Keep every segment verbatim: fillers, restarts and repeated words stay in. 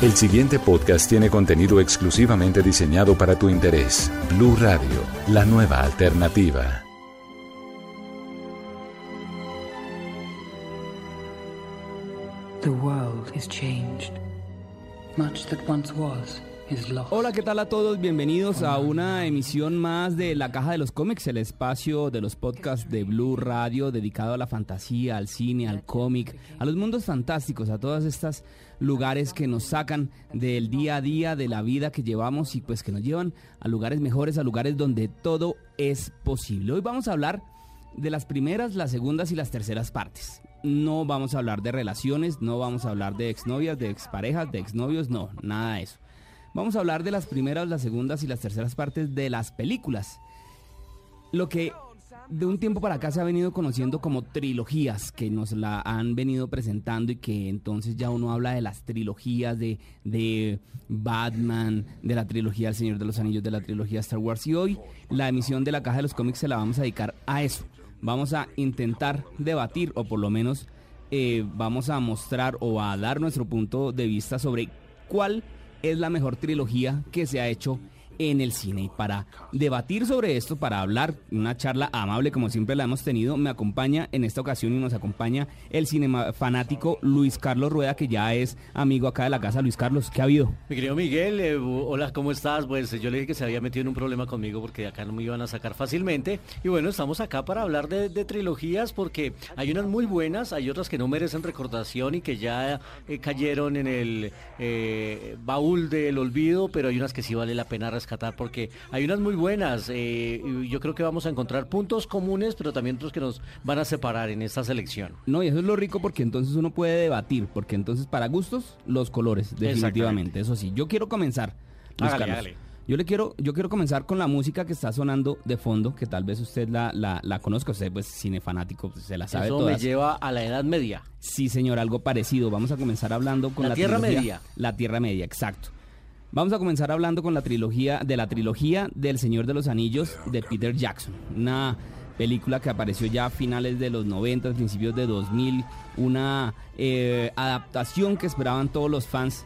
El siguiente podcast tiene contenido exclusivamente diseñado para tu interés. Blue Radio, la nueva alternativa. The world is changed. Much that once was is lost. Hola, ¿qué tal a todos? Bienvenidos a una emisión más de La Caja de los Cómics, el espacio de los podcasts de Blue Radio dedicado a la fantasía, al cine, al cómic, a los mundos fantásticos, a todas estas lugares que nos sacan del día a día, de la vida que llevamos y pues que nos llevan a lugares mejores, a lugares donde todo es posible. Hoy vamos a hablar de las primeras, las segundas y las terceras partes. No vamos a hablar de relaciones, no vamos a hablar de exnovias, de exparejas, de exnovios, no, nada de eso. Vamos a hablar de las primeras, las segundas y las terceras partes de las películas. Lo que de un tiempo para acá se ha venido conociendo como trilogías, que nos la han venido presentando y que entonces ya uno habla de las trilogías de, de Batman, de la trilogía El Señor de los Anillos, de la trilogía Star Wars. Y hoy la emisión de La Caja de los Cómics se la vamos a dedicar a eso. Vamos a intentar debatir, o por lo menos eh, vamos a mostrar o a dar nuestro punto de vista sobre cuál es la mejor trilogía que se ha hecho en el cine. Y para debatir sobre esto, para hablar, una charla amable como siempre la hemos tenido, me acompaña en esta ocasión y nos acompaña el cinemafanático Luis Carlos Rueda, que ya es amigo acá de la casa. Luis Carlos, ¿qué ha habido? Mi querido Miguel, eh, hola, ¿cómo estás? Pues yo le dije que se había metido en un problema conmigo porque de acá no me iban a sacar fácilmente. Y bueno, estamos acá para hablar de, de trilogías porque hay unas muy buenas, hay otras que no merecen recordación y que ya eh, cayeron en el eh, baúl del olvido, pero hay unas que sí vale la pena rescatar porque hay unas muy buenas. Eh, yo creo que vamos a encontrar puntos comunes, pero también otros que nos van a separar en esta selección. No, y eso es lo rico porque entonces uno puede debatir, porque entonces para gustos, los colores, definitivamente. Eso sí, yo quiero comenzar, Luis hágale, Carlos. hágale. Yo le quiero, yo quiero comenzar con la música que está sonando de fondo, que tal vez usted la, la, la conozca, usted pues cinefanático, pues, se la sabe Eso todas. me lleva a la Edad Media. Sí, señor, algo parecido. Vamos a comenzar hablando con la, la Tierra trilogía, Media. La Tierra Media, exacto. Vamos a comenzar hablando con la trilogía de la trilogía del Señor de los Anillos de Peter Jackson, una película que apareció ya a finales de los noventa, principios de dos mil, una eh, adaptación que esperaban todos los fans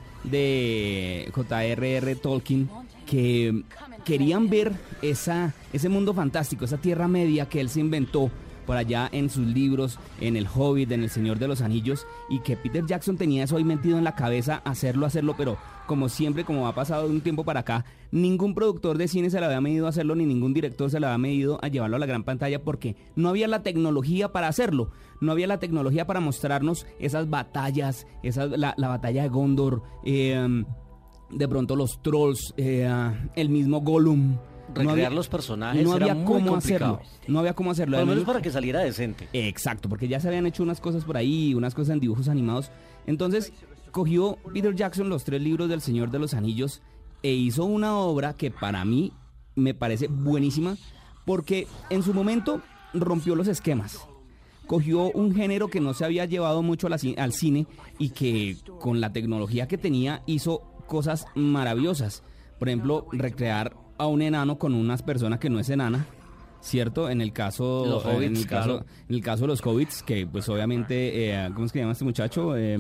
de J R R Tolkien, que querían ver esa, ese mundo fantástico, esa Tierra Media que él se inventó por allá en sus libros, en El Hobbit, en El Señor de los Anillos, y que Peter Jackson tenía eso ahí metido en la cabeza, hacerlo, hacerlo, pero como siempre, como ha pasado de un tiempo para acá, ningún productor de cine se le había medido a hacerlo, ni ningún director se le había medido a llevarlo a la gran pantalla, porque no había la tecnología para hacerlo, no había la tecnología para mostrarnos esas batallas, esas, la, la batalla de Gondor, eh, de pronto los trolls, eh, el mismo Gollum. Recrear no había, los personajes no había era muy cómo complicado. hacerlo, no había cómo hacerlo. Por lo menos Además, para que saliera decente. Exacto, porque ya se habían hecho unas cosas por ahí, unas cosas en dibujos animados. Entonces cogió Peter Jackson los tres libros del Señor de los Anillos e hizo una obra que para mí me parece buenísima, porque en su momento rompió los esquemas. Cogió un género que no se había llevado mucho a la, al cine y que con la tecnología que tenía hizo cosas maravillosas. Por ejemplo, recrear a un enano con unas personas que no es enana, ¿cierto? En el caso, los hobbits, en el caso, claro. en el caso de los hobbits, que pues obviamente, eh, ¿cómo es que se llama este muchacho? Eh,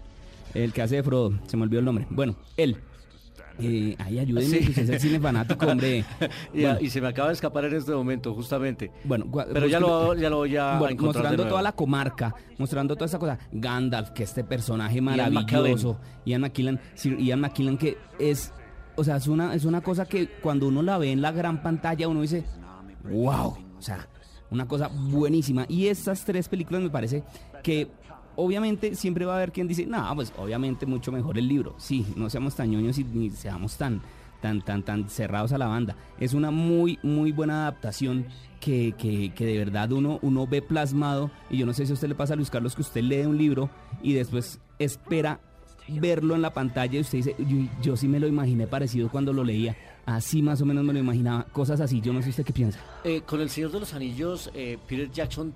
el que hace de Frodo, se me olvidó el nombre. Bueno, él. Eh, ahí ayúdenme, Sí. que usted es el cine fanático, hombre. y, Bueno. y se me acaba de escapar en este momento, justamente. Bueno, gua- Pero ya busque- lo, ya lo voy a Bueno, encontrar de mostrando nuevo. toda la comarca, mostrando toda esa cosa. Gandalf, que este personaje Ian maravilloso. Ian McKellen, Sir Ian McKellen, que es, o sea, es una, es una cosa que cuando uno la ve en la gran pantalla, uno dice, wow, o sea, una cosa buenísima. Y estas tres películas me parece que obviamente siempre va a haber quien dice, no, pues obviamente mucho mejor el libro. Sí, no seamos tan ñoños y ni seamos tan, tan, tan, tan cerrados a la banda. Es una muy, muy buena adaptación que, que, que de verdad uno, uno ve plasmado. Y yo no sé si a usted le pasa, a Luis Carlos, que usted lee un libro y después espera verlo en la pantalla y usted dice, yo, yo sí me lo imaginé parecido cuando lo leía. Así más o menos me lo imaginaba, cosas así. Yo no sé usted qué piensa. Eh, con El Señor de los Anillos, eh, Peter Jackson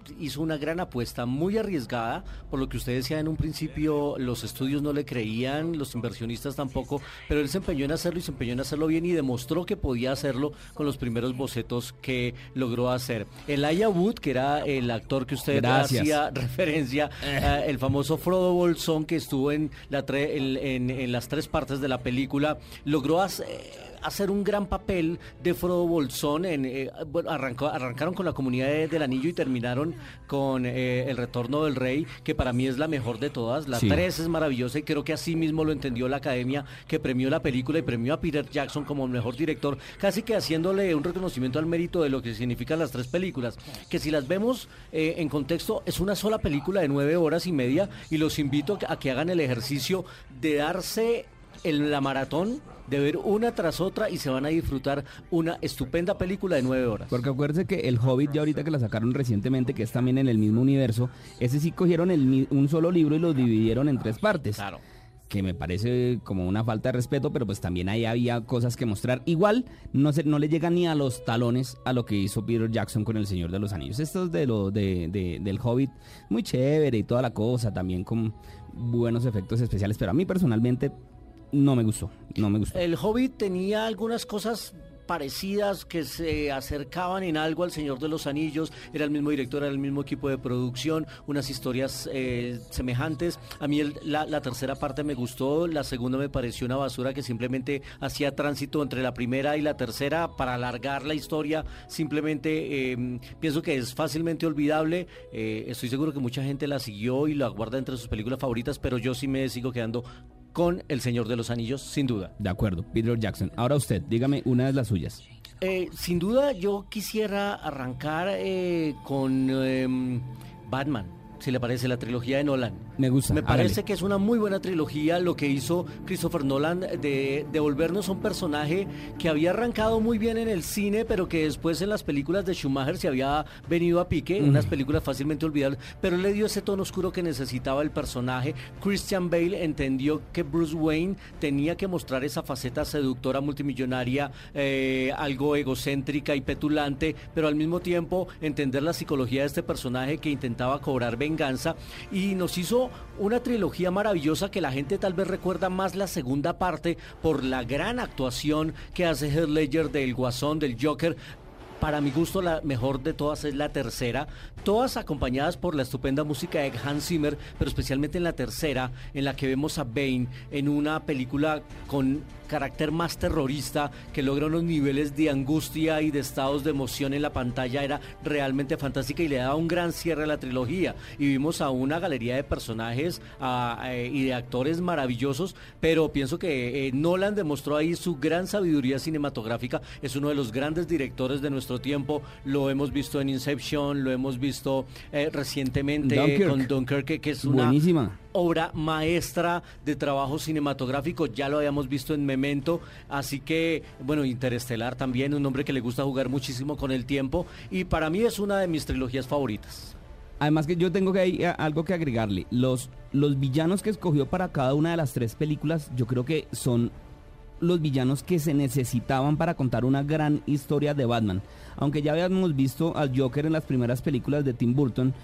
hizo una gran apuesta, muy arriesgada, por lo que usted decía en un principio, los estudios no le creían, los inversionistas tampoco, pero él se empeñó en hacerlo y se empeñó en hacerlo bien y demostró que podía hacerlo con los primeros bocetos que logró hacer. Elijah Wood, que era el actor que usted Gracias. hacía referencia, eh, el famoso Frodo Bolsón, que estuvo en, la tre- en, en, en las tres partes de la película, logró hacer... hacer un gran papel de Frodo Bolsón. En, eh, bueno, arrancó, arrancaron con la Comunidad de, del Anillo y terminaron con eh, El Retorno del Rey, que para mí es la mejor de todas. La Sí. tres es maravillosa y creo que así mismo lo entendió la Academia, que premió la película y premió a Peter Jackson como mejor director, casi que haciéndole un reconocimiento al mérito de lo que significan las tres películas, que si las vemos eh, en contexto, es una sola película de nueve horas y media, y los invito a que hagan el ejercicio de darse en la maratón, de ver una tras otra, y se van a disfrutar una estupenda película de nueve horas. Porque acuérdense que El Hobbit, ya ahorita que la sacaron recientemente, que es también en el mismo universo, ese sí cogieron el, mi- un solo libro y lo dividieron en tres partes. Claro. Que me parece como una falta de respeto, pero pues también ahí había cosas que mostrar. Igual no se, no le llega ni a los talones a lo que hizo Peter Jackson con El Señor de los Anillos. Esto es de lo de, de- del Hobbit, muy chévere y toda la cosa, también con buenos efectos especiales, pero a mí personalmente no me gustó, no me gustó. El Hobbit tenía algunas cosas parecidas que se acercaban en algo al Señor de los Anillos, era el mismo director, era el mismo equipo de producción, unas historias eh, semejantes. A mí el- la, la tercera parte me gustó, la segunda me pareció una basura que simplemente hacía tránsito entre la primera y la tercera para alargar la historia. Simplemente eh, pienso que es fácilmente olvidable. Eh, estoy seguro que mucha gente la siguió y la guarda entre sus películas favoritas, pero yo sí me sigo quedando con El Señor de los Anillos, sin duda. De acuerdo, Peter Jackson. Ahora usted, dígame una de las suyas. Eh, sin duda yo quisiera arrancar eh, con eh, Batman, si le parece, la trilogía de Nolan. Me gusta, Me parece hágale. que es una muy buena trilogía lo que hizo Christopher Nolan de devolvernos a un personaje que había arrancado muy bien en el cine, pero que después en las películas de Schumacher se había venido a pique, Mm. unas películas fácilmente olvidables, pero le dio ese tono oscuro que necesitaba el personaje. Christian Bale entendió que Bruce Wayne tenía que mostrar esa faceta seductora, multimillonaria, eh, algo egocéntrica y petulante, pero al mismo tiempo entender la psicología de este personaje que intentaba cobrar venganza, y nos hizo una trilogía maravillosa que la gente tal vez recuerda más la segunda parte por la gran actuación que hace Heath Ledger del Guasón, del Joker. Para mi gusto la mejor de todas es la tercera, todas acompañadas por la estupenda música de Hans Zimmer, pero especialmente en la tercera, en la que vemos a Bane en una película con carácter más terrorista, que logra unos niveles de angustia y de estados de emoción en la pantalla. Era realmente fantástica y le daba un gran cierre a la trilogía, y vimos a una galería de personajes a, a, y de actores maravillosos, pero pienso que eh, Nolan demostró ahí su gran sabiduría cinematográfica. Es uno de los grandes directores de nuestro tiempo, lo hemos visto en Inception, lo hemos visto eh, recientemente Dunkirk. con Dunkirk, que es una Buenísima. obra maestra de trabajo cinematográfico. Ya lo habíamos visto en Memento, así que, bueno, Interestelar también, un hombre que le gusta jugar muchísimo con el tiempo, y para mí es una de mis trilogías favoritas. Además que yo tengo que hay, a- algo que agregarle. Los, los villanos que escogió para cada una de las tres películas, yo creo que son los villanos que se necesitaban para contar una gran historia de Batman. Aunque ya habíamos visto al Joker en las primeras películas de Tim Burton,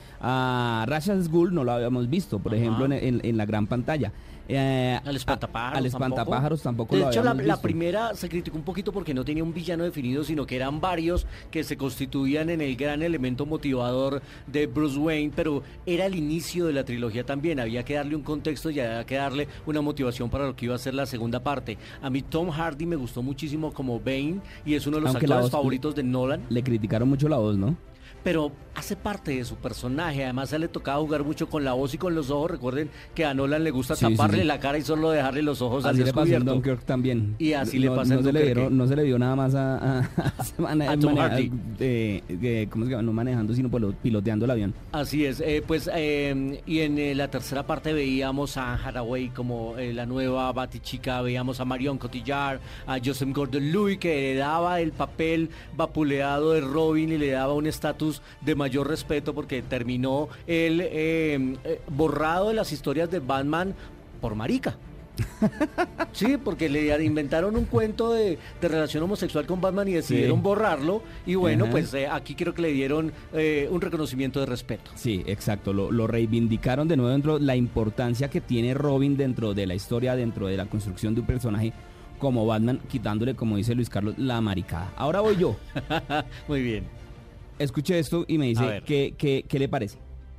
a Ra's al Ghul no lo habíamos visto, por Ajá. ejemplo, en, en- en la gran pantalla. Eh, Al espantapájaros, a- al espantapájaros tampoco, De lo hecho, la, habíamos la visto. primera se criticó un poquito porque no tenía un villano definido, sino que eran varios que se constituían en el gran elemento motivador de Bruce Wayne, pero era el inicio de la trilogía también. Había que darle un contexto y había que darle una motivación para lo que iba a ser la segunda parte. A mí Tom Hardy me gustó muchísimo como Bane y es uno de los Aunque la actores voz- favoritos de Nolan. Le criticaron mucho la voz, ¿no? Pero hace parte de su personaje. Además, a él le tocaba jugar mucho con la voz y con los ojos. Recuerden que a Nolan le gusta Sí, sí, taparle sí. la cara y solo dejarle los ojos al Así le pasó en descubierto. Dunkirk también. Y así no, le pasa en no se le Dunkirk. vieron- No se le vio nada más a, a, a ese mane- A Tom maneja- Hardy. de- de- ¿cómo se llama? No manejando, sino pilo- piloteando el avión. Así es, eh, pues eh, y en eh, la tercera parte veíamos a Anne Hathaway como eh, la nueva Batichica, veíamos a Marion Cotillard, a Joseph Gordon-Levitt, que le daba el papel vapuleado de Robin y le daba un estatus de mayor respeto, porque terminó él eh, eh, borrado de las historias de Batman por marica. Sí, porque le inventaron un cuento de, de relación homosexual con Batman y decidieron Sí. borrarlo. Y bueno, Ajá. pues eh, aquí creo que le dieron eh, un reconocimiento de respeto. Sí, exacto, lo, lo reivindicaron de nuevo dentro de la importancia que tiene Robin dentro de la historia, dentro de la construcción de un personaje como Batman, quitándole, como dice Luis Carlos, la maricada. Ahora voy yo. Muy bien. Escuche esto y me A dice ver. qué, qué, qué le parece.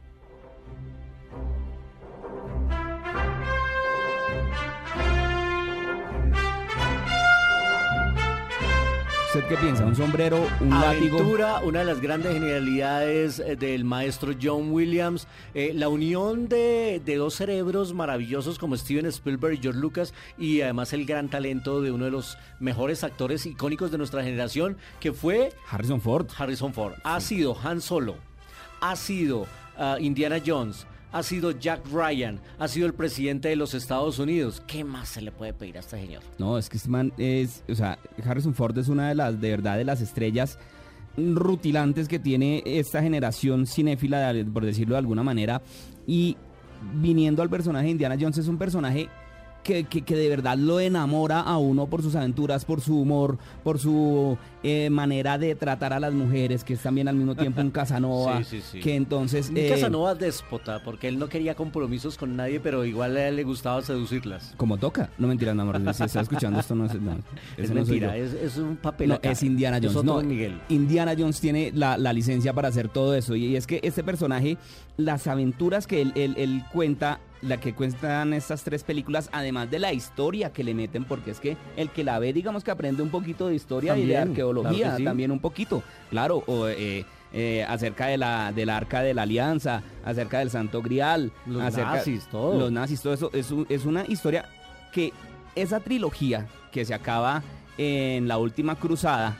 ¿Usted qué piensa? ¿Un sombrero, un látigo? Aventura, una de las grandes genialidades eh, del maestro John Williams, eh, la unión de, de dos cerebros maravillosos como Steven Spielberg y George Lucas, y además el gran talento de uno de los mejores actores icónicos de nuestra generación, que fue Harrison Ford. Harrison Ford. Ha sido Han Solo, ha sido uh, Indiana Jones, ha sido Jack Ryan, ha sido el presidente de los Estados Unidos. ¿Qué más se le puede pedir a este señor? No, es que este man es, o sea, Harrison Ford es una de las, de verdad, de las estrellas rutilantes que tiene esta generación cinéfila, por decirlo de alguna manera, y viniendo al personaje de Indiana Jones, es un personaje que, que, que de verdad lo enamora a uno por sus aventuras, por su humor, por su eh, manera de tratar a las mujeres, que es también al mismo tiempo un Casanova, Sí, sí, sí. que entonces... Un eh, Casanova déspota, porque él no quería compromisos con nadie, pero igual a él le gustaba seducirlas. como toca, no mentira, no, amor, si está escuchando esto, no, es- no Es ese no soy mentira, yo. es, es un papel No, acá. es Indiana Jones. Es otro No, Miguel. Indiana Jones tiene la, la licencia para hacer todo eso. Y es que este personaje, las aventuras que él, él- él cuenta, la que cuentan estas tres películas, además de la historia que le meten, porque es que el que la ve, digamos que aprende un poquito de historia y de También, arqueología, claro que sí. también un poquito. Claro, o, eh, eh, acerca de la del Arca de la Alianza, acerca del Santo Grial, Los acerca- nazis, todo. Los nazis, todo eso. Es, un- es una historia que esa trilogía que se acaba en la última cruzada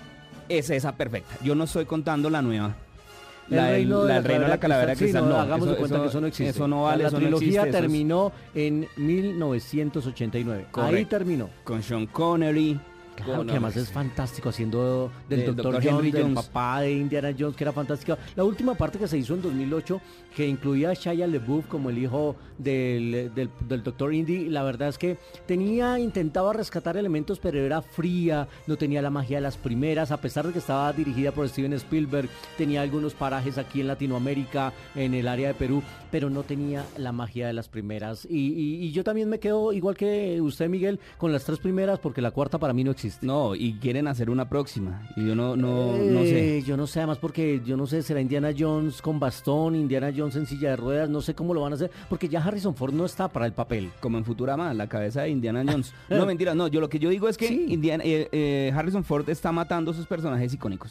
es esa perfecta. Yo no estoy contando la nueva. El La del- reino de la la del reino de la calavera cristal, sí, cristal, no, no, hagamos de eso- cuenta eso- que eso no existe. eso no vale, La eso no trilogía existe, eso es- terminó en mil novecientos ochenta y nueve. Ahí Correcto. terminó. Con Sean Connery. Claro, con- que además es fantástico haciendo del Del doctor doctor Jones, Henry del Jones. papá de Indiana Jones, que era fantástico. La última parte que se hizo en dos mil ocho, que incluía a Shia LaBeouf como el hijo del, del, del doctor Indy, la verdad es que tenía, intentaba rescatar elementos, pero era fría, no tenía la magia de las primeras, a pesar de que estaba dirigida por Steven Spielberg, tenía algunos parajes aquí en Latinoamérica, en el área de Perú, pero no tenía la magia de las primeras. Y, y, y yo también me quedo, igual que usted, Miguel, con las tres primeras, porque la cuarta para mí no existe. No, y quieren hacer una próxima. Y yo no, no, no sé. Eh, Yo no sé, además porque yo no sé, será Indiana Jones con bastón, Indiana Jones en silla de ruedas, no sé cómo lo van a hacer, porque ya Harrison Ford no está para el papel. Como en Futurama, la cabeza de Indiana Jones. No, mentira, no. Yo lo que yo digo es que Sí. Indiana, eh, eh, Harrison Ford está matando sus personajes icónicos.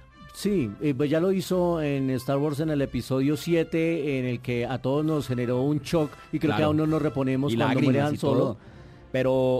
Sí, eh, pues ya lo hizo en Star Wars en el episodio siete, en el que a todos nos generó un shock y creo Claro. que aún no nos reponemos Y cuando muere lágrimas Han y Solo. todo. Pero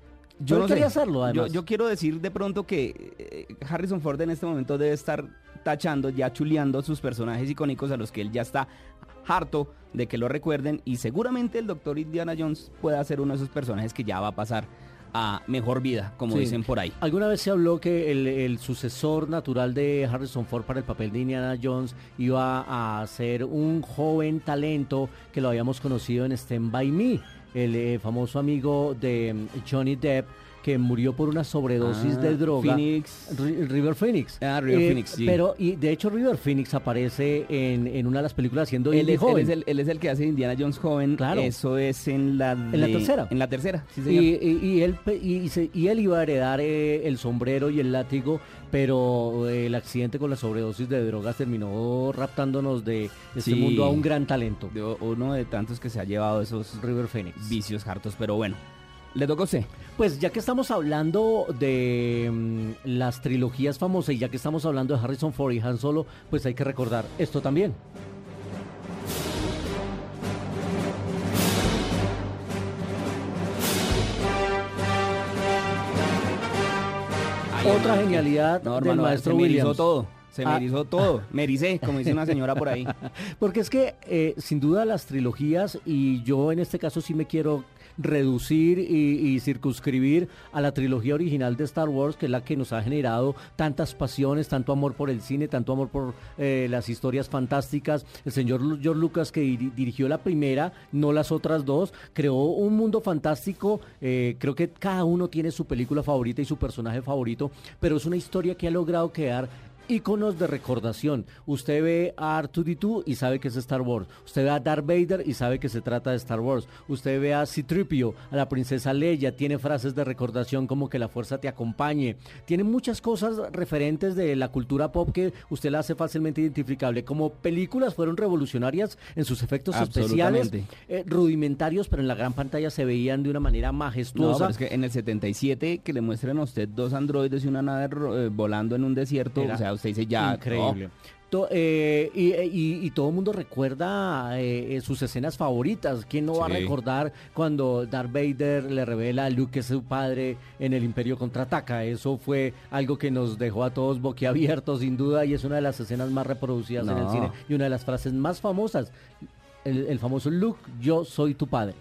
yo Pero no él quería sé. hacerlo, Yo, además. yo quiero decir de pronto que eh, Harrison Ford en este momento debe estar tachando, ya chuleando sus personajes icónicos a los que él ya está harto de que lo recuerden, y seguramente el doctor Indiana Jones pueda ser uno de esos personajes que ya va a pasar a mejor vida, como Sí. dicen por ahí. Alguna vez se habló que el, el sucesor natural de Harrison Ford para el papel de Indiana Jones iba a ser un joven talento que lo habíamos conocido en Stand By Me, el eh, famoso amigo de mm, Johnny Depp, que murió por una sobredosis Ah, de droga. Phoenix. Ri- River Phoenix. Ah, River Eh, Phoenix, sí. Pero, y de hecho River Phoenix aparece en, en una de las películas siendo Él Indy es, él, joven. es el, él es el que hace Indiana Jones joven. Claro. Eso es en la, En la de- tercera. En la tercera, sí, señor. Y, y- y él, pe- y, se- y él iba a heredar eh, el sombrero y el látigo, pero eh, el accidente con la sobredosis de drogas terminó raptándonos de este Sí. mundo a un gran talento. De uno de tantos que se ha llevado esos River Phoenix. vicios hartos, pero bueno. ¿Le toca a usted? Pues ya que estamos hablando de mm, las trilogías famosas y ya que estamos hablando de Harrison Ford y Han Solo, pues hay que recordar esto también. Otra genialidad No, del hermano, maestro se me erizó Williams. todo. Se me Ah. erizó todo, me ericé, como dice una señora por ahí. Porque es que eh, sin duda las trilogías, y yo en este caso sí me quiero reducir y, y circunscribir a la trilogía original de Star Wars, que es la que nos ha generado tantas pasiones, tanto amor por el cine, tanto amor por eh, las historias fantásticas. El señor Lu- George Lucas, que diri- dirigió la primera, no las otras dos, creó un mundo fantástico. Eh, creo que cada uno tiene su película favorita y su personaje favorito, pero es una historia que ha logrado quedar íconos de recordación. Usted ve a R dos D dos y sabe que es Star Wars. Usted ve a Darth Vader y sabe que se trata de Star Wars. Usted ve a C tres P O, a la princesa Leia, tiene frases de recordación como que la fuerza te acompañe. Tiene muchas cosas referentes de la cultura pop que usted la hace fácilmente identificable. Como películas fueron revolucionarias en sus efectos especiales, Absolutamente. eh, rudimentarios, pero en la gran pantalla se veían de una manera No, majestuosa. pero es que en el setenta y siete que le muestren a usted dos androides y una nave ro- eh, volando en un desierto, Era o sea, usted dice ya, increíble. To- eh, y, y- y todo el mundo recuerda eh, eh, sus escenas favoritas. ¿Quién no va a Sí. recordar cuando Darth Vader le revela a Luke que es su padre en el Imperio Contraataca? Eso fue algo que nos dejó a todos boquiabiertos, sin duda, y es una de las escenas más reproducidas en el No. cine y una de las frases más famosas. El, el famoso Luke, yo soy tu padre.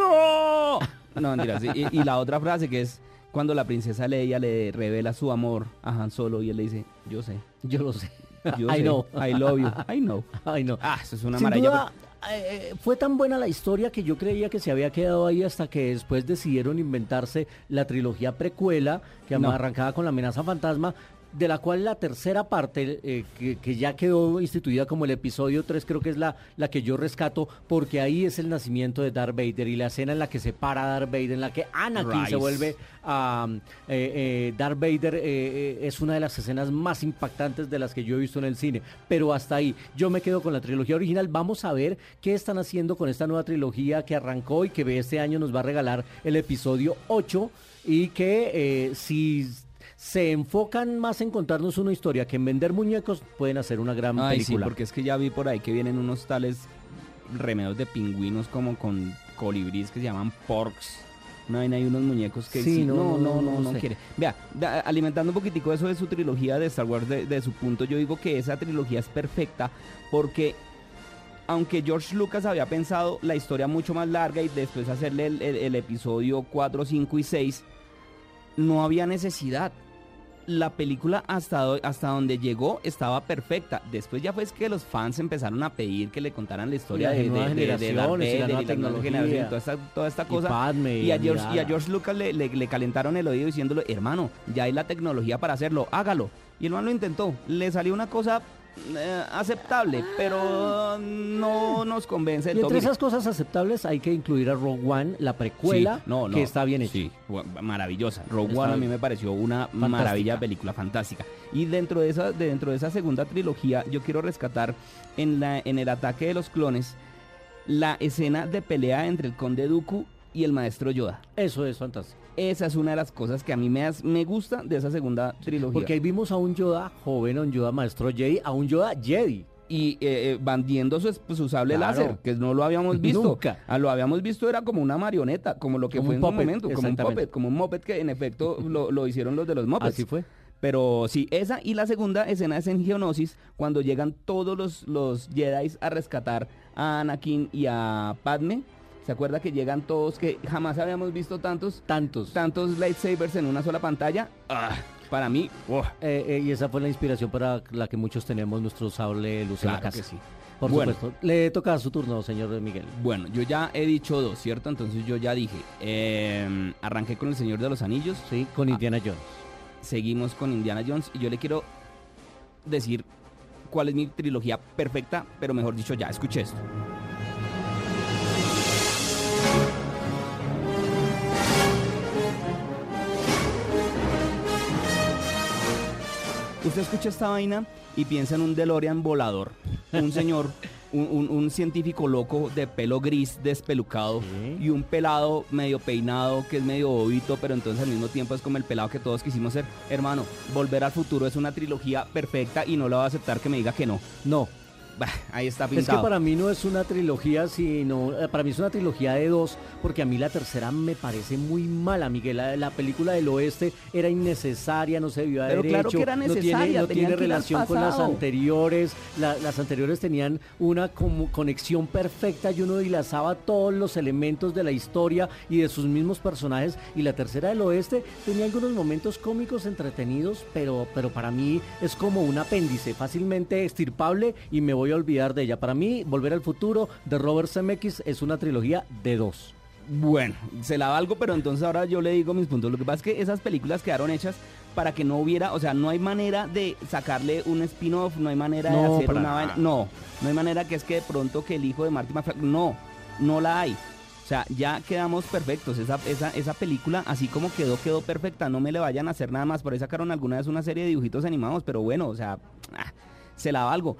¡No! No, mentiras. Y, y la otra frase que es cuando la princesa Leia le revela su amor a Han Solo y él le dice, yo sé, Yo lo sé. yo I sé, know. I love you, I know. Ay, no. Ah, eso es una Sin maravilla. duda, eh, fue tan buena la historia que yo creía que se había quedado ahí hasta que después decidieron inventarse la trilogía precuela que No. arrancaba con la amenaza fantasma, de la cual la tercera parte, eh, que, que ya quedó instituida como el episodio tres, creo que es la, la que yo rescato, porque ahí es el nacimiento de Darth Vader y la escena en la que se para Darth Vader, en la que Anakin Rise. se vuelve a eh, eh, Darth Vader, eh, eh, es una de las escenas más impactantes de las que yo he visto en el cine. Pero hasta ahí, yo me quedo con la trilogía original. Vamos a ver qué están haciendo con esta nueva trilogía que arrancó y que este año nos va a regalar el episodio ocho, y que eh, si se enfocan más en contarnos una historia que en vender muñecos, pueden hacer una gran Ay, sí, película. porque es que ya vi por ahí que vienen unos tales remedios de pingüinos como con colibríes que se llaman porks. No hay, hay unos muñecos que Sí, sí, no, no, no, no, no, no no sé. quiere. Vea, da- alimentando un poquitico eso de su trilogía de Star Wars, de, de su punto, yo digo que esa trilogía es perfecta porque aunque George Lucas había pensado la historia mucho más larga y después hacerle el, el- el episodio cuatro, cinco y seis, no había necesidad. La película hasta, do- hasta donde llegó estaba perfecta. Después ya fue que los fans empezaron a pedir que le contaran la historia Y las de, de, nuevas de, de Darth generaciones y la Vader nueva y las nuevas tecnología. generaciones, toda esta, toda esta Y cosa. Padme, Y a y George, y a nada. George Lucas le, le- le calentaron el oído diciéndole, hermano, ya hay la tecnología para hacerlo, hágalo. Y el man lo intentó. Le salió una cosa eh, aceptable, pero no nos convence Y del todo. entre Mire, esas cosas aceptables hay que incluir a Rogue One, la precuela, sí, no, no, que está bien hecha. Sí, gu- maravillosa. Rogue Está One a mí bien. me pareció una maravilla de película, fantástica. Y dentro de esa dentro de esa segunda trilogía yo quiero rescatar en la en el ataque de los clones la escena de pelea entre el Conde Dooku y el Maestro Yoda. Eso es fantástico. Esa es una de las cosas que a mí me, as- me gusta de esa segunda trilogía. Porque ahí vimos a un Yoda joven, a un Yoda maestro Jedi, a un Yoda Jedi. y eh, eh, bandiendo su, es- su sable Claro. láser, que no lo habíamos visto. Nunca. Ah, lo habíamos visto era como una marioneta, como lo que Como fue un en su puppet, momento, como un exactamente. puppet, como un moped que en efecto lo, lo hicieron los de los mopeds. Así fue. Pero sí, esa y la segunda escena es en Geonosis, cuando llegan todos los, los Jedi a rescatar a Anakin y a Padme. ¿Se acuerda que llegan todos, que jamás habíamos visto tantos, Tantos. tantos lightsabers en una sola pantalla? Ah, para mí, oh, Eh, eh, y esa fue la inspiración para la que muchos tenemos nuestro sable de luz en la claro casa. que sí. Por Bueno. supuesto. Le toca su turno, señor Miguel. Bueno, yo ya he dicho dos, ¿cierto? Entonces yo ya dije, eh, arranqué con El Señor de los Anillos, Sí, con Ah. Indiana Jones. seguimos con Indiana Jones y yo le quiero decir cuál es mi trilogía perfecta, pero mejor dicho ya, escuche esto. Usted escucha esta vaina y piensa en un DeLorean volador, un señor, un, un- un científico loco de pelo gris despelucado Sí. y un pelado medio peinado que es medio bobito, pero entonces al mismo tiempo es como el pelado que todos quisimos ser. Hermano, Volver al Futuro es una trilogía perfecta y no la va a aceptar que me diga que no. No, bah, ahí está Es pintado. que para mí no es una trilogía, sino eh, para mí es una trilogía de dos, porque a mí la tercera me parece muy mala, Miguel. La, la película del oeste era innecesaria, no se debió haber Pero claro hecho, que era no necesaria, tiene, no tenían tiene que ir al relación con las pasado. anteriores. La- las anteriores tenían una como conexión perfecta y uno dilazaba todos los elementos de la historia y de sus mismos personajes. Y la tercera del oeste tenía algunos momentos cómicos entretenidos, pero, pero para mí es como un apéndice, fácilmente extirpable y me voy a olvidar de ella. Para mí, Volver al Futuro de Robert Zemeckis es una trilogía de dos. Bueno, se la valgo, pero entonces ahora yo le digo mis puntos. Lo que pasa es que esas películas quedaron hechas para que no hubiera, o sea, no hay manera de sacarle un spin-off, no hay manera de No, hacer para una nada. vaina. No, no hay manera que es que de pronto que el hijo de Marty McFly, no, no la hay. O sea, ya quedamos perfectos. Esa, esa, esa película, así como quedó, quedó perfecta. No me le vayan a hacer nada más. Por ahí sacaron alguna vez una serie de dibujitos animados, pero bueno, o sea, ah, se la valgo.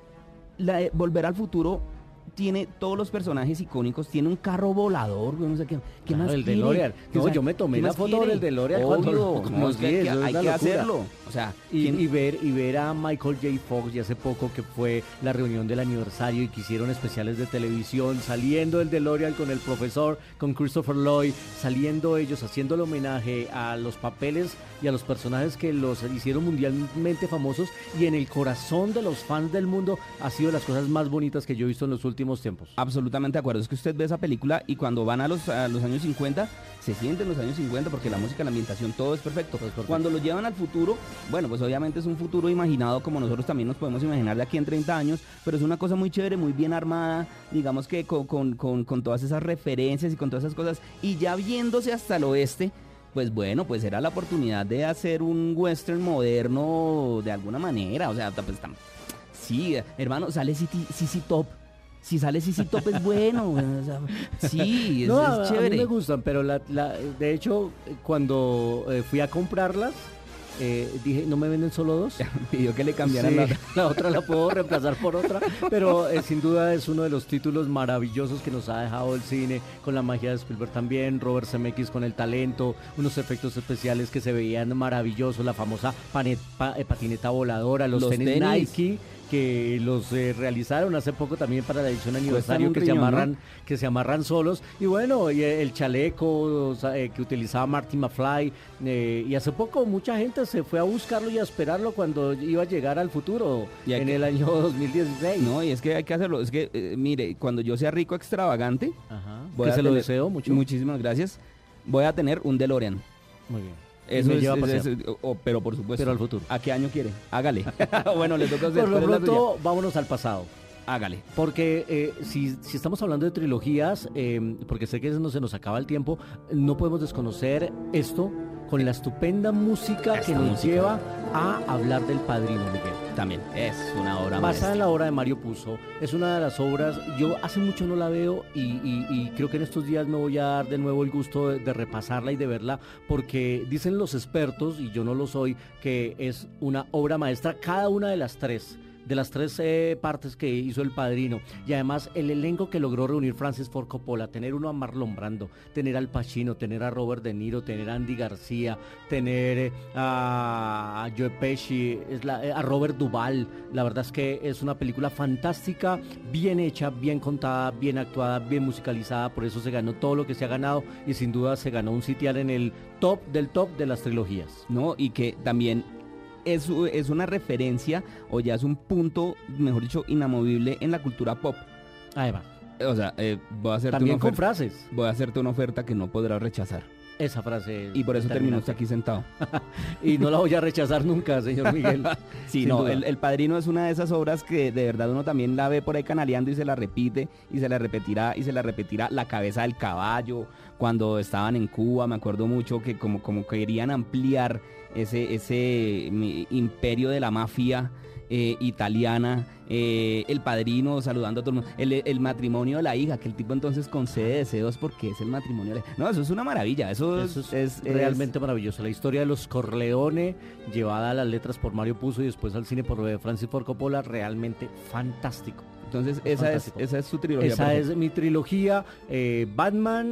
La de Volver al Futuro tiene todos los personajes icónicos, tiene un carro volador, güey, no sé qué, ¿qué Claro, más el quiere? DeLorean. ¿Qué, No, o sea, yo me tomé ¿qué la más foto quiere? del DeLorean cuando lo- Obvio, cuando no, lo es que vi, hay, eso es hay una que locura. hacerlo. O sea, Y, ¿quién- y ver y ver a Michael J. Fox y hace poco que fue la reunión del aniversario y que hicieron especiales de televisión, saliendo del DeLorean con el profesor, con Christopher Lloyd, saliendo ellos haciendo el homenaje a los papeles y a los personajes que los hicieron mundialmente famosos y en el corazón de los fans del mundo ha sido de las cosas más bonitas que yo he visto en los últimos tiempos. Absolutamente de acuerdo. Es que usted ve esa película y cuando van a los, a los años cincuenta, se sienten los años cincuenta porque la música, la ambientación, todo es perfecto. Todo es perfecto. Cuando lo llevan al futuro, bueno, pues obviamente es un futuro imaginado como nosotros también nos podemos imaginar de aquí en treinta años, pero es una cosa muy chévere, muy bien armada, digamos que con, con, con, con todas esas referencias y con todas esas cosas. Y ya viéndose hasta el oeste, pues bueno, pues era la oportunidad de hacer un western moderno de alguna manera. O sea, pues tam- sí, hermano, sale C C Top. Si sale C C Top es bueno, güey, o sea, sí, es, No, es a- a chévere. mí me gustan, pero la, la- de hecho, eh, cuando eh, fui a comprarlas, eh, dije, ¿no me venden solo dos? Pidió que le cambiaran Sí, la otra. la otra la puedo reemplazar por otra, pero eh, sin duda es uno de los títulos maravillosos que nos ha dejado el cine, con la magia de Spielberg también, Robert Zemeckis con el talento, unos efectos especiales que se veían maravillosos, la famosa pane- pa- eh, patineta voladora, los, Los tenis, tenis. Nike, que los eh, realizaron hace poco también para la edición aniversario, un que se riñón, amarran ¿no? que se amarran solos, y bueno, y el chaleco o sea, eh, que utilizaba Marty McFly, eh, y hace poco mucha gente se fue a buscarlo y a esperarlo cuando iba a llegar al futuro Y hay en que- el año dos mil dieciséis. No, y es que hay que hacerlo. Es que, eh, mire, cuando yo sea rico extravagante, Ajá. voy Que a se lo tener- deseo mucho. Muchísimas gracias. Voy a tener un DeLorean. Muy bien. Y Eso me es, lleva a es- pasear. es- o- pero por supuesto. Pero al futuro. ¿A qué año quiere? Hágale. Bueno, le toca a usted. Por lo ¿Cuál es la pronto, vámonos al pasado. suya? Hágale. Porque eh, si, si estamos hablando de trilogías, eh, porque sé que no se nos acaba el tiempo, no podemos desconocer esto con la estupenda música Esta que nos música. lleva a hablar del Padrino, Miguel. También es una obra Basada maestra. en la obra de Mario Puzo, es una de las obras, yo hace mucho no la veo y, y- y creo que en estos días me voy a dar de nuevo el gusto de, de repasarla y de verla, porque dicen los expertos, y yo no lo soy, que es una obra maestra cada una de las tres. De las tres eh, partes que hizo El Padrino, y además el elenco que logró reunir Francis Ford Coppola, tener uno a Marlon Brando, tener al Pacino, tener a Robert De Niro, tener a Andy García, tener eh, a, a Joe Pesci, es la- eh, a Robert Duvall. La verdad es que es una película fantástica, bien hecha, bien contada, bien actuada, bien musicalizada, por eso se ganó todo lo que se ha ganado y sin duda se ganó un sitial en el top del top de las trilogías. ¿No? Y que también es, es una referencia o ya es un punto, mejor dicho, inamovible en la cultura pop. Además, O sea, eh, voy a hacerte también una con oferta, frases. voy a hacerte una oferta que no podrás rechazar. Esa frase. Y por eso terminó determinante. usted aquí sentado. Y no la voy a rechazar nunca, señor Miguel. Sí, Sin no, duda. el, el Padrino es una de esas obras que de verdad uno también la ve por ahí canaleando y se la repite y se la repetirá y se la repetirá. La cabeza del caballo, cuando estaban en Cuba, me acuerdo mucho que como, como querían ampliar ese, ese mm, imperio de la mafia eh, italiana, eh, el Padrino saludando a todo el mundo, el, el matrimonio de la hija, que el tipo entonces concede deseos porque es el matrimonio de la hija. No, eso es una maravilla, eso, Eso es, es, es- realmente maravilloso. La historia de los Corleone, llevada a las letras por Mario Puzo y después al cine por eh, Francis Ford Coppola, realmente fantástico. Entonces Es esa es, fantástico. esa es su trilogía. Esa perfecta. es mi trilogía, eh, Batman,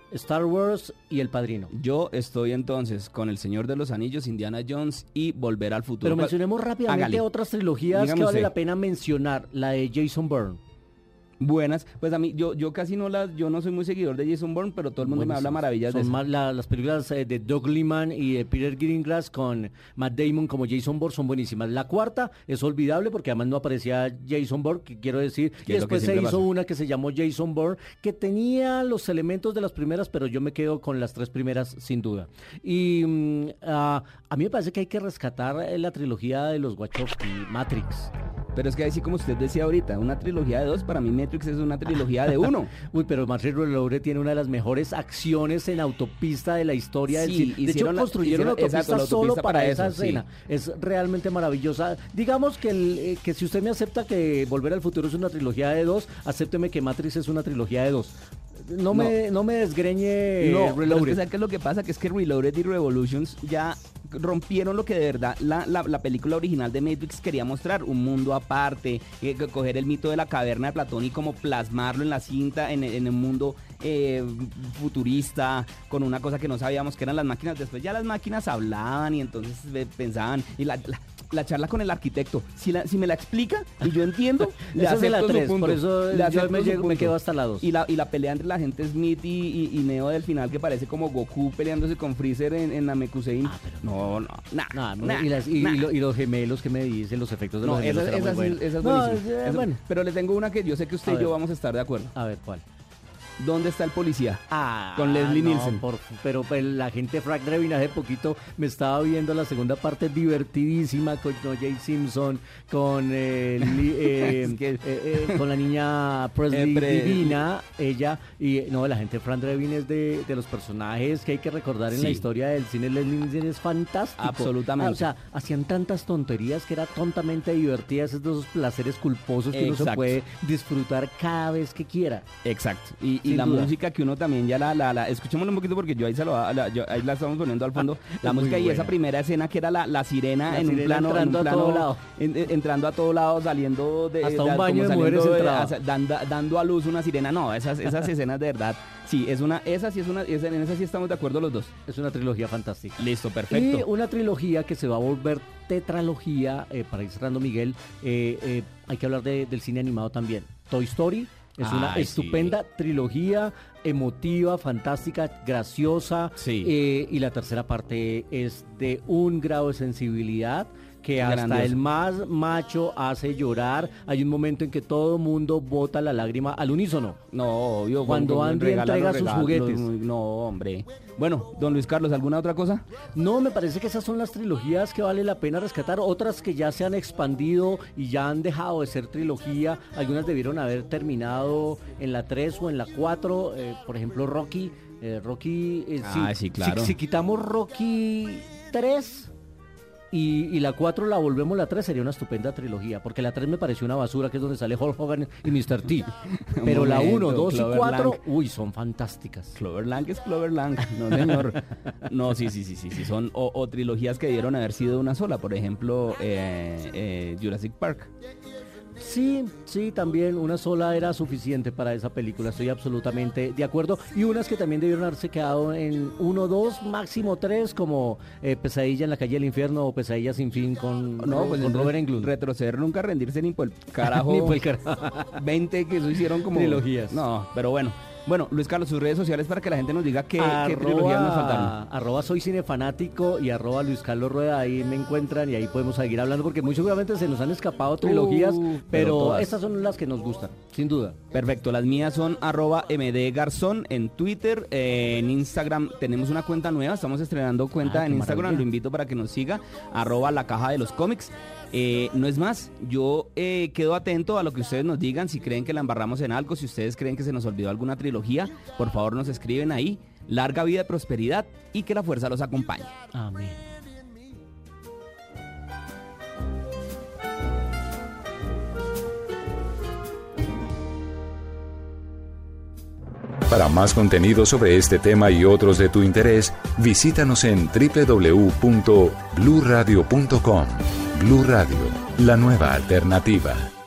Star Wars y El Padrino. Yo estoy entonces con El Señor de los Anillos, Indiana Jones y Volver al Futuro. Pero mencionemos rápidamente Hágale. otras trilogías Dígame que vale usted. la pena mencionar. La de Jason Bourne. Buenas, pues a mí, yo, yo casi no las, yo no soy muy seguidor de Jason Bourne, pero todo el mundo me habla maravillas Son de eso. más la- las películas eh, de Doug Liman y de Peter Greengrass con Matt Damon como Jason Bourne son buenísimas. La cuarta es olvidable porque además no aparecía Jason Bourne, que quiero decir, y Que es lo que después se siempre hizo pasa. una que se llamó Jason Bourne, que tenía los elementos de las primeras, pero yo me quedo con las tres primeras sin duda. Y mm, ah, a mí me parece que hay que rescatar eh, la trilogía de los Wachowski, Matrix. Pero es que así como usted decía ahorita, una trilogía de dos, para mí Matrix es una trilogía de uno. Uy, pero Matrix Reloaded tiene una de las mejores acciones en autopista de la historia del Sí, cine. De hecho, hicieron la- construyeron la hicieron- autopista exacto, la solo autopista para, para esa eso, sí. escena. Es realmente maravillosa. Digamos que, el, eh, que si usted me acepta que Volver al Futuro es una trilogía de dos, acépteme que Matrix es una trilogía de dos. No, No. me, no me desgreñe No, pero es que Reloaded. ¿sabe qué es lo que pasa? Que es que Reloaded y Revolutions ya rompieron lo que de verdad la, la, la película original de Matrix quería mostrar, un mundo aparte, eh, que coger el mito de la caverna de Platón y como plasmarlo en la cinta, en, en el mundo eh, futurista, con una cosa que no sabíamos que eran las máquinas. Después ya las máquinas hablaban y entonces eh, pensaban, y la, la, la charla con el arquitecto, si, la, si me la explica y yo entiendo, le Esa es de la acepto su tres, punto, por eso le yo acepto me, su llego- me punto. quedo hasta la dos. Y la, y la pelea entre la agente Smith y, y, y Neo del final, que parece como Goku peleándose con Freezer en, en Namekusein. Ah, pero no, no, nah, Nah, no, nah, y, las- y- nah. y lo- y los gemelos que me dicen, los efectos de los No, gemelos esa, eran esa, muy sí- buenos. esa es No, buenísima. eh, Esa- bueno, Pero le tengo una que yo sé que usted A y yo ver. vamos a estar de acuerdo. a ver, ¿cuál? ¿Dónde está el policía? Ah, Con Leslie no, Nielsen. por- pero pues, la gente Frank Drebin hace poquito me estaba viendo la segunda parte divertidísima con O J Simpson, con eh, Li- eh, Es que- eh, eh, con la niña Presley Eh, pre- Divina, ella y no, la gente Frank Drebin es de, de los personajes que hay que recordar en Sí. la historia del cine. Leslie Nielsen es fantástico. Absolutamente. Ah, o sea, hacían tantas tonterías que era tontamente divertidas, es de esos placeres culposos que uno se Exacto. puede disfrutar cada vez que quiera. Exacto. Y, y Sin la duda. música que uno también ya la, la, la escuchémosla un poquito porque yo ahí se lo va- la, yo- ahí la estamos poniendo al fondo. La Es muy música y esa buena. primera escena que era la, la sirena La en sirena un plano, en un entrando a plano, todo lado. en- en- entrando a todo lado, saliendo de Hasta de- un baño como de mujeres saliendo entraba. hacia- dando, dando a luz una sirena. No, esas, esas escenas de verdad. Sí, es una, esa sí es una, esa- en esa sí estamos de acuerdo los dos. Es una trilogía fantástica. Listo, Y perfecto. una trilogía que se va a volver tetralogía, eh, para ir cerrando, Miguel, eh, eh, hay que hablar de- del cine animado también. Toy Story es una Ay, estupenda trilogía, emotiva, fantástica, graciosa. Sí. eh, y la tercera parte es de un grado de sensibilidad que hasta Grandioso. el más macho hace llorar. Hay un momento en que todo mundo bota la lágrima al unísono. No, obvio. Cuando cuando Andy regala entrega los sus regalos, juguetes. No, hombre. Bueno, don Luis Carlos, ¿alguna otra cosa? No, me parece que esas son las trilogías que vale la pena rescatar. Otras que ya se han expandido y ya han dejado de ser trilogía. Algunas debieron haber terminado en la tres o en la cuatro. Eh, por ejemplo, Rocky. Eh, Rocky. eh, Ah, si, sí, claro. si, si quitamos Rocky tres y, y la cuatro la volvemos la tres, sería una estupenda trilogía. Porque la tres me pareció una basura, que es donde sale Hulk Hogan y mister T. Pero la Momento, uno, dos y Clover cuatro, Lang. uy, son fantásticas. Clover Lang es Clover Lang, no señor. No, sí, sí, sí, sí, sí. Son o, o trilogías que debieron haber sido una sola. Por ejemplo, eh, eh, Jurassic Park. Sí, sí, también una sola era suficiente para esa película, estoy absolutamente de acuerdo. Y unas que también debieron haberse quedado en uno, dos, máximo tres, como eh, Pesadilla en la calle del infierno o Pesadilla sin fin con, No, pues con entonces, Robert Englund. retroceder, nunca rendirse ni por el carajo. Ni por el carajo. veinte que eso hicieron como Trilogías. No, pero bueno. Bueno, Luis Carlos, sus redes sociales para que la gente nos diga qué, qué trilogías nos faltaron. Arroba soy cinefanático y arroba Luis Carlos Rueda, ahí me encuentran y ahí podemos seguir hablando porque muy seguramente se nos han escapado trilogías, Uh, pero pero, todas. estas son las que nos gustan, sin duda. Perfecto, las mías son arroba mdgarzón en Twitter, eh, en Instagram tenemos una cuenta nueva, estamos estrenando cuenta Ah, en qué Instagram, maravilla. lo invito para que nos siga, arroba la caja de los cómics. Eh, no es más, yo eh, quedo atento a lo que ustedes nos digan, si creen que la embarramos en algo, si ustedes creen que se nos olvidó alguna trilogía, por favor nos escriben ahí. Larga vida y prosperidad y que la fuerza los acompañe. Amén. Para más contenido sobre este tema y otros de tu interés, visítanos en doble u doble u doble u punto blue radio punto com. Blue Radio, la nueva alternativa.